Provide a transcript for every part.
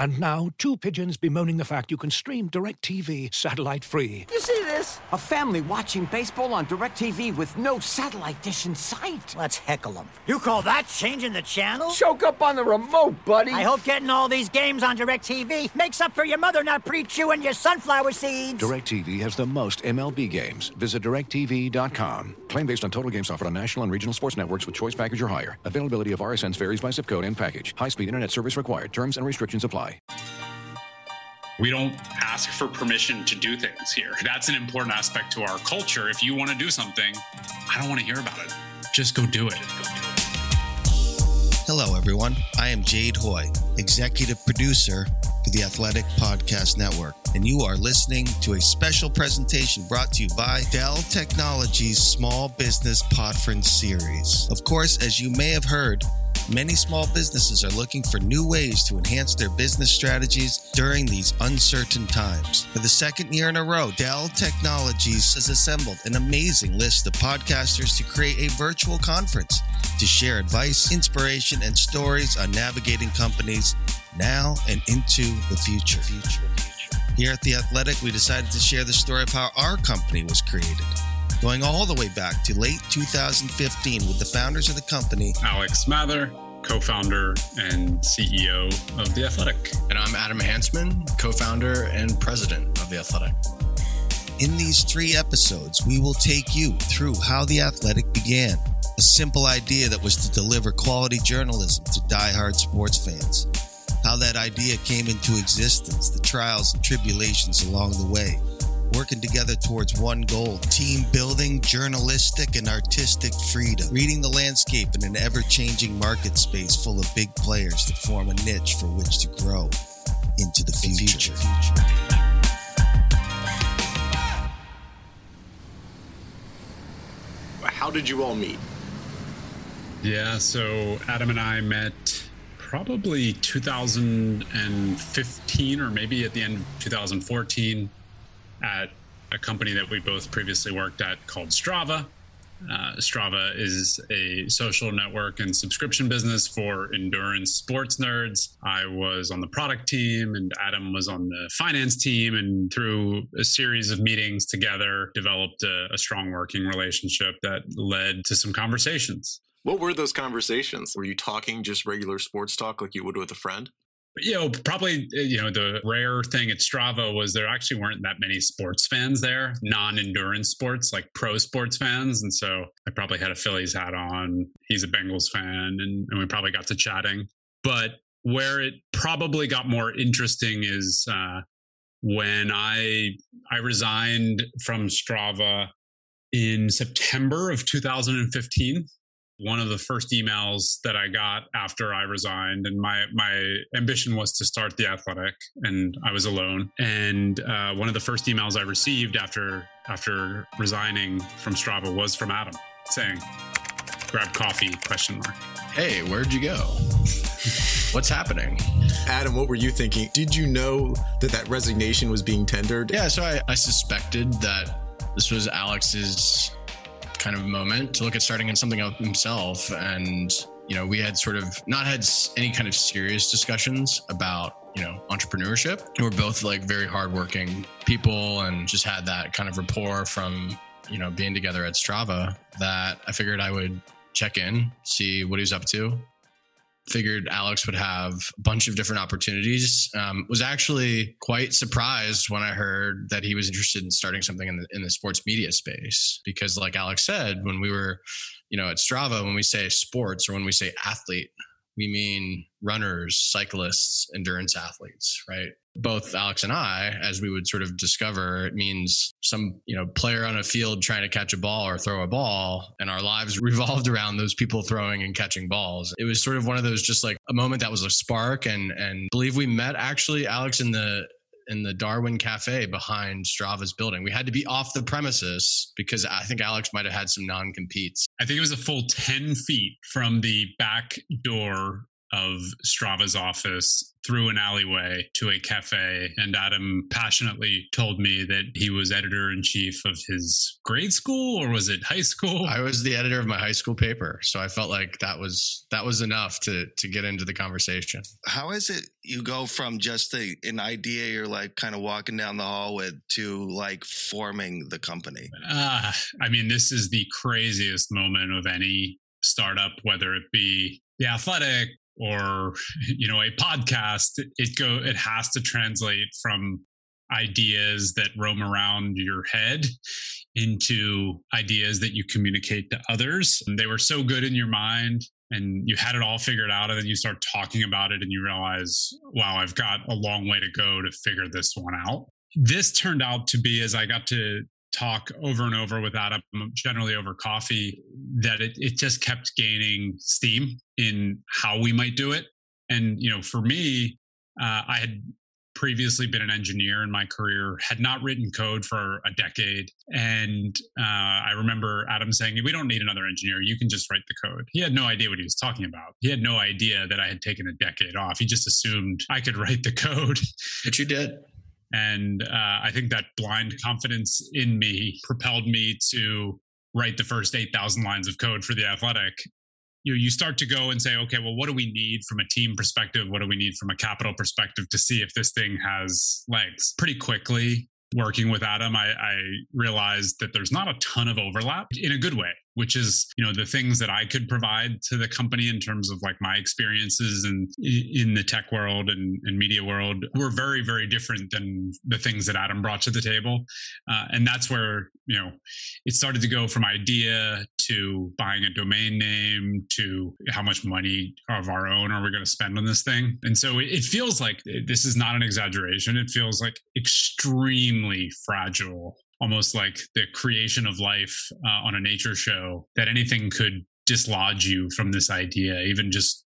And now, two pigeons bemoaning the fact you can stream DirecTV satellite-free. You see this? A family watching baseball on DirecTV with no satellite dish in sight. Let's heckle them. You call that changing the channel? Choke up on the remote, buddy. I hope getting all these games on DirecTV makes up for your mother not pre-chewing your sunflower seeds. DirecTV has the most MLB games. Visit DirecTV.com. Claim based on total games offered on national and regional sports networks with choice package or higher. Availability of RSNs varies by zip code and package. High-speed internet service required. Terms and restrictions apply. We don't ask for permission to do things here. That's an important aspect to our culture. If you want to do something, I don't want to hear about it. Just go do it. Hello, everyone. I am Jade Hoy, executive producer for the Athletic Podcast Network, and you are listening to a special presentation brought to you by Dell Technologies Small Business Podference Series. Of course, as you may have heard, many small businesses are looking for new ways to enhance their business strategies during these uncertain times. For the second year in a row, Dell Technologies has assembled an amazing list of podcasters to create a virtual conference to share advice, inspiration, and stories on navigating companies now and into the future. Here at The Athletic, we decided to share the story of how our company was created, going all the way back to late 2015 with the founders of the company, Alex Mather, co-founder and CEO of The Athletic. And I'm Adam Hansman, co-founder and president of The Athletic. In these 3 episodes, we will take you through how The Athletic began, a simple idea that was to deliver quality journalism to diehard sports fans, how that idea came into existence, the trials and tribulations along the way, working together towards one goal, team building, journalistic and artistic freedom, reading the landscape in an ever-changing market space full of big players to form a niche for which to grow into the future. How did you all meet? Yeah, so Adam and I met probably 2015 or maybe at the end of 2014 at a company that we both previously worked at called Strava. Strava is a social network and subscription business for endurance sports nerds. I was on the product team and Adam was on the finance team, and through a series of meetings together, developed a strong working relationship that led to some conversations. What were those conversations? Were you talking just regular sports talk like you would with a friend? Probably, the rare thing at Strava was there actually weren't that many sports fans there, non-endurance sports, like pro sports fans. And so I probably had a Phillies hat on. He's a Bengals fan, and we probably got to chatting. But where it probably got more interesting is when I resigned from Strava in September of 2015. One of the first emails that I got after I resigned, and my ambition was to start The Athletic, and I was alone. And one of the first emails I received after resigning from Strava was from Adam saying, "Grab coffee?" ? Hey, where'd you go? What's happening? Adam, what were you thinking? Did you know that resignation was being tendered? Yeah, so I suspected that this was Alex's kind of moment to look at starting something up himself. And, we had sort of not had any kind of serious discussions about, entrepreneurship. We're both like very hardworking people and just had that kind of rapport from, being together at Strava that I figured I would check in, see what he's up to. Figured Alex would have a bunch of different opportunities. Was actually quite surprised when I heard that he was interested in starting something in the sports media space, because like Alex said, when we were, at Strava, when we say sports or when we say athlete, we mean runners, cyclists, endurance athletes, right? Both Alex and I, as we would sort of discover, it means some, player on a field trying to catch a ball or throw a ball, and our lives revolved around those people throwing and catching balls. It was sort of one of those, just like a moment that was a spark, and believe we met actually, Alex, in the Darwin Cafe behind Strava's building. We had to be off the premises because I think Alex might have had some non-competes. I think it was a full 10 feet from the back door of Strava's office through an alleyway to a cafe. And Adam passionately told me that he was editor-in-chief of his grade school, or was it high school? I was the editor of my high school paper. So I felt like that was enough to get into the conversation. How is it you go from just an idea you're like kind of walking down the hall with to like forming the company? I mean, this is the craziest moment of any startup, whether it be The Athletic or, a podcast. It has to translate from ideas that roam around your head into ideas that you communicate to others. And they were so good in your mind and you had it all figured out, and then you start talking about it and you realize, wow, I've got a long way to go to figure this one out. This turned out to be, as I got to talk over and over with Adam, generally over coffee, that it just kept gaining steam in how we might do it. And, for me, I had previously been an engineer in my career, had not written code for a decade. And I remember Adam saying, we don't need another engineer. You can just write the code. He had no idea what he was talking about. He had no idea that I had taken a decade off. He just assumed I could write the code. But you did. And I think that blind confidence in me propelled me to write the first 8,000 lines of code for The Athletic. You start to go and say, okay, well, what do we need from a team perspective? What do we need from a capital perspective to see if this thing has legs? Pretty quickly, working with Adam, I realized that there's not a ton of overlap in a good way, which is, the things that I could provide to the company in terms of like my experiences in the tech world and media world were very, very different than the things that Adam brought to the table. And that's where, it started to go from idea to buying a domain name to how much money of our own are we going to spend on this thing. And so it feels like, this is not an exaggeration, it feels like extremely fragile, almost like the creation of life on a nature show, that anything could dislodge you from this idea. Even just,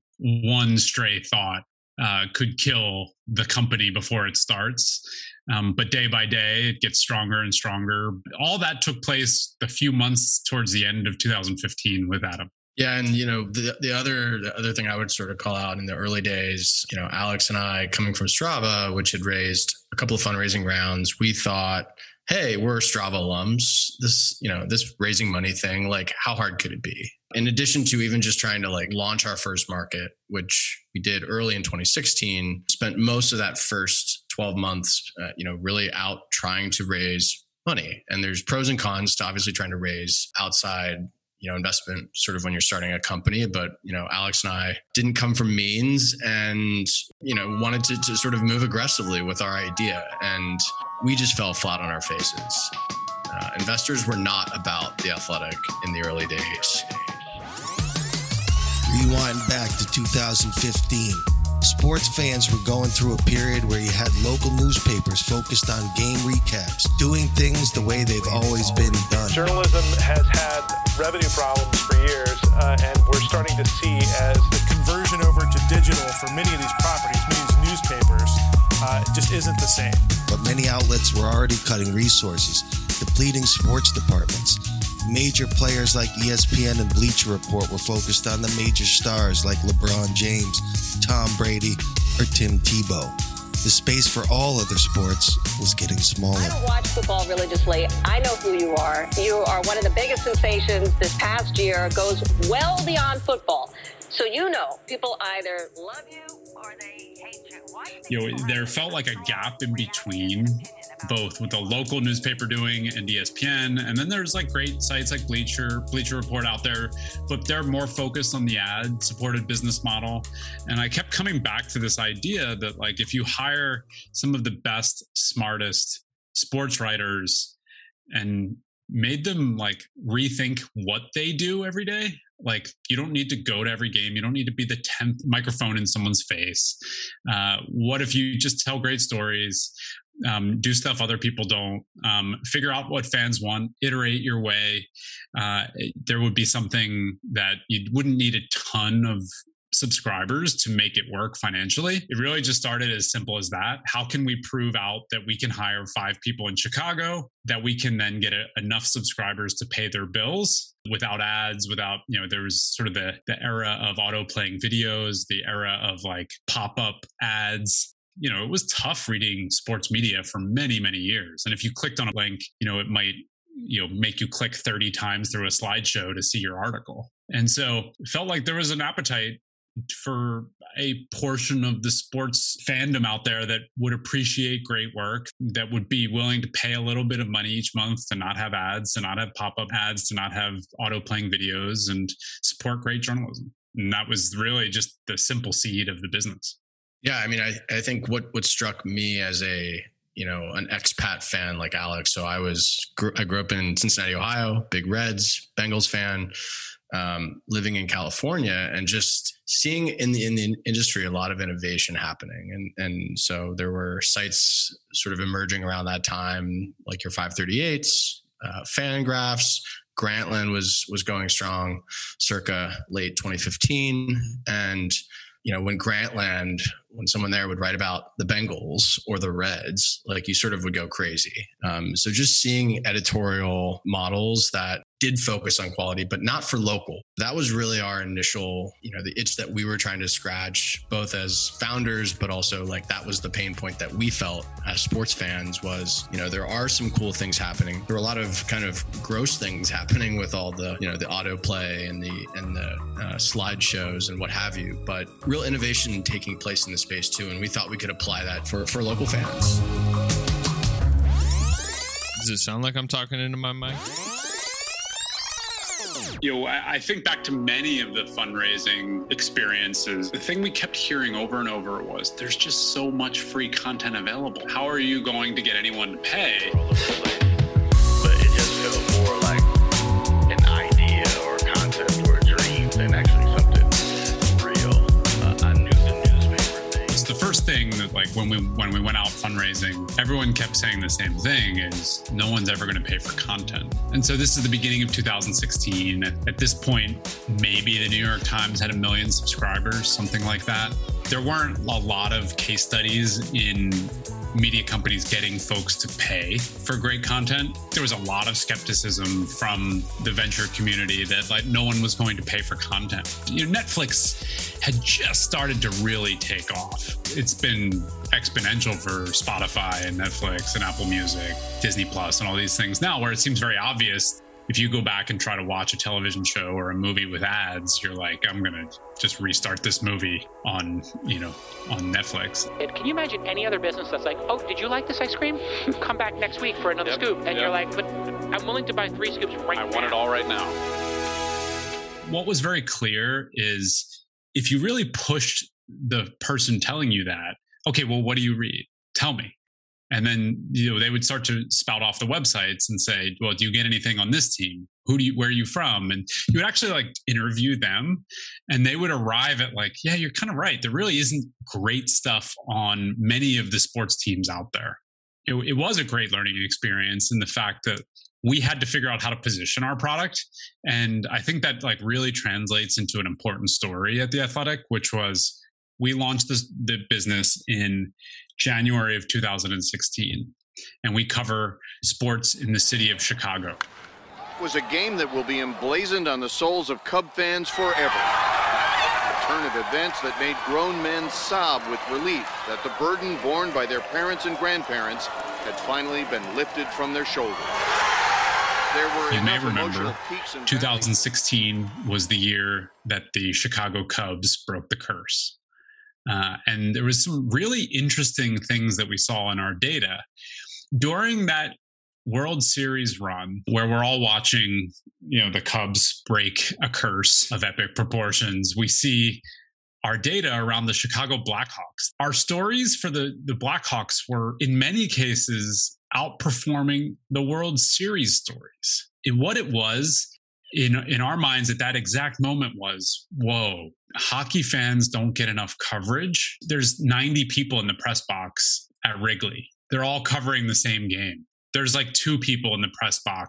one stray thought could kill the company before it starts. But day by day, it gets stronger and stronger. All that took place a few months towards the end of 2015 with Adam. Yeah. And, the other thing I would sort of call out in the early days, Alex and I, coming from Strava, which had raised a couple of fundraising rounds, we thought, hey, we're Strava alums. This raising money thing, like, how hard could it be? In addition to even just trying to like launch our first market, which we did early in 2016, spent most of that first 12 months, really out trying to raise money. And there's pros and cons to obviously trying to raise outside, investment sort of when you're starting a company. But, Alex and I didn't come from means and, wanted to sort of move aggressively with our idea. And we just fell flat on our faces. Investors were not about The Athletic in the early days. Rewind back to 2015. Sports fans were going through a period where you had local newspapers focused on game recaps, doing things the way they've always been done. Journalism has had revenue problems for years, and we're starting to see as the conversion over to digital for many of these properties, many of these newspapers, just isn't the same. But many outlets were already cutting resources, depleting sports departments. Major players like ESPN and Bleacher Report were focused on the major stars like LeBron James, Tom Brady, or Tim Tebow. The space for all other sports was getting smaller. I don't watch football religiously. I know who you are. You are one of the biggest sensations this past year, goes well beyond football. So people either love you or they hate you. There felt like a gap in between, both with the local newspaper doing and ESPN. And then there's like great sites like Bleacher Report out there, but they're more focused on the ad-supported business model. And I kept coming back to this idea that like if you hire some of the best, smartest sports writers and made them like rethink what they do every day, like you don't need to go to every game. You don't need to be the 10th microphone in someone's face. What if you just tell great stories, do stuff other people don't, figure out what fans want, iterate your way. There would be something that you wouldn't need a ton of subscribers to make it work financially. It really just started as simple as that. How can we prove out that we can hire 5 people in Chicago, that we can then get enough subscribers to pay their bills without ads, without, there was sort of the era of auto playing videos, the era of like pop-up ads. It was tough reading sports media for many, many years. And if you clicked on a link, it might, make you click 30 times through a slideshow to see your article. And so it felt like there was an appetite for a portion of the sports fandom out there that would appreciate great work, that would be willing to pay a little bit of money each month to not have ads, to not have pop-up ads, to not have auto-playing videos, and support great journalism. And that was really just the simple seed of the business. Yeah, I mean, I think what struck me as an expat fan like Alex. So I grew up in Cincinnati, Ohio, big Reds, Bengals fan, living in California, and just seeing in the industry a lot of innovation happening. And so there were sites sort of emerging around that time, like your 538s, Fangraphs. Grantland was going strong circa late 2015. And when Grantland, when someone there would write about the Bengals or the Reds, like you sort of would go crazy. So just seeing editorial models that did focus on quality, but not for local. That was really our initial, the itch that we were trying to scratch, both as founders, but also like that was the pain point that we felt as sports fans was, there are some cool things happening. There were a lot of kind of gross things happening with all the, the autoplay and the slideshows and what have you, but real innovation taking place in the space too. And we thought we could apply that for local fans. Does it sound like I'm talking into my mic? I think back to many of the fundraising experiences. The thing we kept hearing over and over was there's just so much free content available. How are you going to get anyone to pay? But it just feels more like an idea or concept or a dream than actually something real. I knew the newspaper thing. It's the first thing that, like, when we went out fundraising, everyone kept saying the same thing: is no one's ever going to pay for content. And so this is the beginning of 2016. At this point, maybe the New York Times had 1 million subscribers, something like that. There weren't a lot of case studies in media companies getting folks to pay for great content. There was a lot of skepticism from the venture community that like no one was going to pay for content. Netflix had just started to really take off. It's been exponential for Spotify and Netflix and Apple Music, Disney Plus, and all these things now, where it seems very obvious. If you go back and try to watch a television show or a movie with ads, you're like, I'm going to just restart this movie on Netflix. Can you imagine any other business that's like, oh, did you like this ice cream? Come back next week for another scoop. And you're like, but I'm willing to buy 3 scoops right now. I want it all right now. What was very clear is if you really pushed the person telling you that, okay, well, what do you read? Tell me. And then, they would start to spout off the websites and say, well, do you get anything on this team? Where are you from? And you would actually like interview them, and they would arrive at like, yeah, you're kind of right. There really isn't great stuff on many of the sports teams out there. It was a great learning experience in the fact that we had to figure out how to position our product. And I think that like really translates into an important story at The Athletic, which was we launched the business in January of 2016, and we cover sports in the city of Chicago. It was a game that will be emblazoned on the souls of Cub fans forever. A turn of events that made grown men sob with relief that the burden borne by their parents and grandparents had finally been lifted from their shoulders. There were you may remember 2016 was the year that the Chicago Cubs broke the curse. And there was some really interesting things that we saw in our data during that World Series run, where we're all watching, the Cubs break a curse of epic proportions. We see our data around the Chicago Blackhawks. Our stories for the Blackhawks were, in many cases, outperforming the World Series stories. And what it was in our minds at that exact moment was, whoa, hockey fans don't get enough coverage. There's 90 people in the press box at Wrigley. They're all covering the same game. There's like 2 people in the press box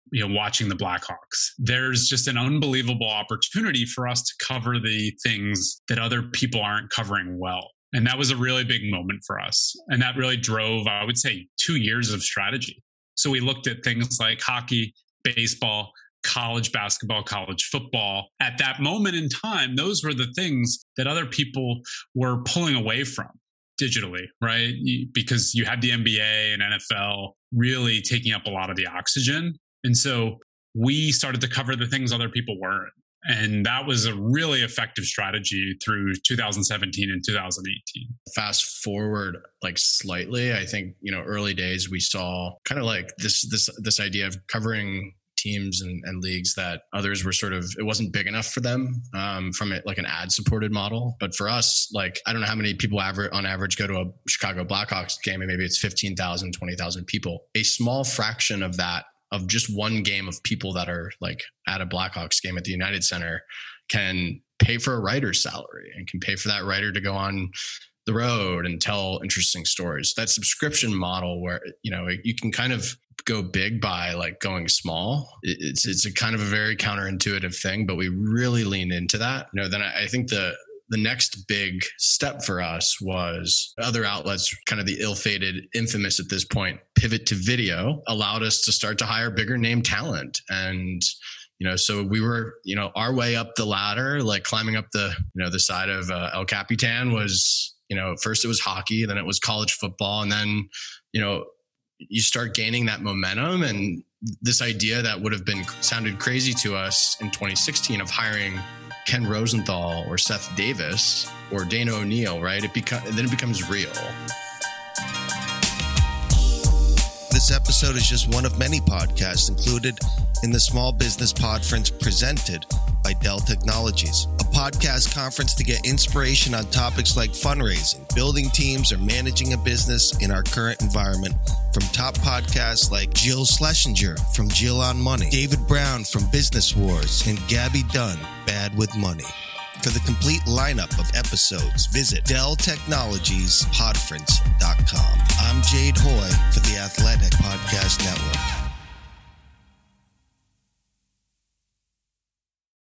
watching the Blackhawks. There's just an unbelievable opportunity for us to cover the things that other people aren't covering well. And that was a really big moment for us. And that really drove, I would say, 2 years of strategy. So we looked at things like hockey, baseball, college basketball, college football. At that moment in time, those were the things that other people were pulling away from digitally, right? Because you had the NBA and NFL really taking up a lot of the oxygen. And so we started to cover the things other people weren't. And that was a really effective strategy through 2017 and 2018. Fast forward slightly, I think, early days we saw kind of like this idea of covering teams and leagues that others were it wasn't big enough for them from it, like an ad supported model. But for us, I don't know how many people on average go to a Chicago Blackhawks game, and maybe it's 15,000, 20,000 people. A small fraction of that, of just one game of people that are at a Blackhawks game at the United Center, can pay for a writer's salary and can pay for that writer to go on the road and tell interesting stories. That subscription model where, you can kind of go big by going small. It's a kind of a very counterintuitive thing, but we really leaned into that. Then I think the next big step for us was other outlets, kind of the ill-fated, infamous at this point, pivot to video, allowed us to start to hire bigger name talent. And, so we were, our way up the ladder, climbing up the side of El Capitan was, first it was hockey, then it was college football. And then, you start gaining that momentum, and this idea that would have sounded crazy to us in 2016 of hiring Ken Rosenthal or Seth Davis or Dana O'Neill, right? Then it becomes real. This episode is just one of many podcasts included in the Small Business Podference presented by Dell Technologies, a podcast conference to get inspiration on topics like fundraising, building teams, or managing a business in our current environment from top podcasts like Jill Schlesinger from Jill on Money, David Brown from Business Wars, and Gabby Dunn, Bad with Money. For the complete lineup of episodes, visit DellTechnologiesPodference.com. I'm Jade Hoy for the Athletic Podcast Network.